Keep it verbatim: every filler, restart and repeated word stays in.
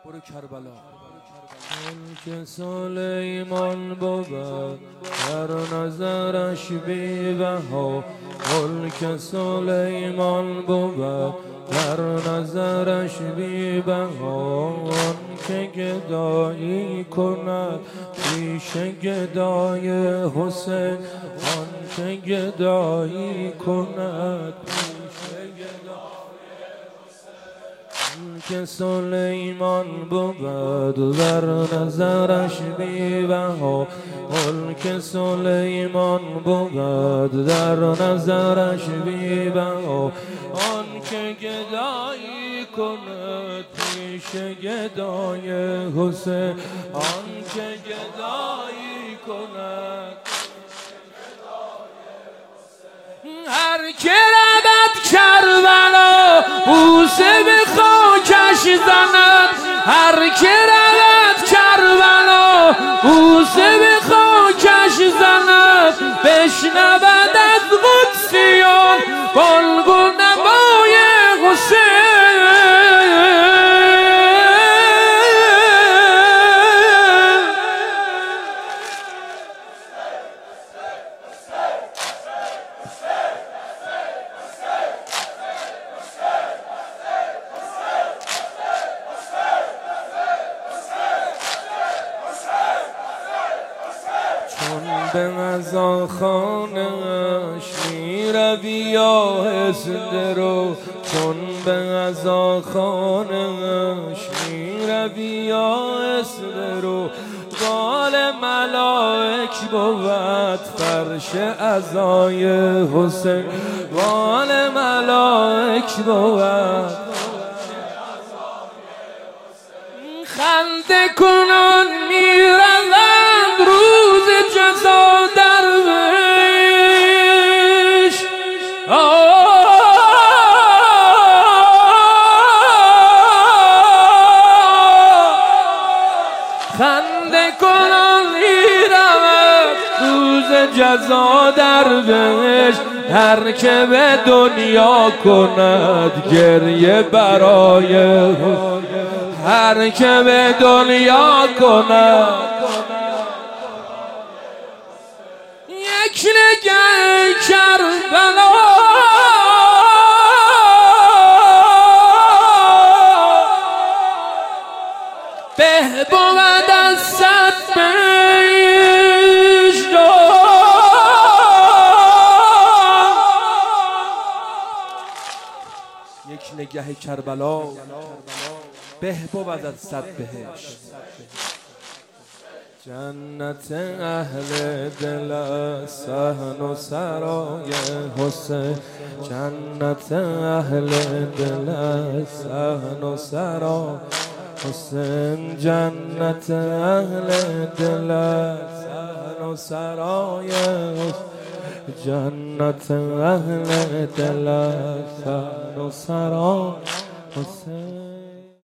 برو کربلا. که سلیمان بود در نظرش بی بها، ملک سلیمان بود در نظرش بی بها. آن که گدایی کند پیش گدای حسین، آن که گدایی کند که سلیمان بود در نظرش بی بها، ملک سلیمان بود در نظرش بی بها. آن که گدایی کند پیش گدای حسین، آن که گدایی کند. هر که رود کربلا بوسه به خاکش زند، هر که رود کربلا بوسه به خاکش زند. بشنود از قدسیان بانگ و نوای حسین. به غذا خانه‌اش میروی آهسته رو، چون به غذا خانه‌اش میروی آهسته رو. قال ملائک بود فرش عزای حسین، قال ملائک بود. خنده کنان میروند روز جزا درویش. خنده کنان میروند روز جزا درویش. هر که به دنیا کند گریه برای حسین، هر که به دنیا کند یک نگه کربلا. به بود از صد یک نگه کربلا به بود از صد بهشت. جنت اهل دل صحن و سرای حسین، جنت اهل دل صحن و سرای حسین، جنت اهل دل صحن و سرای حسین، جنت اهل دل صحن و سرای حسین.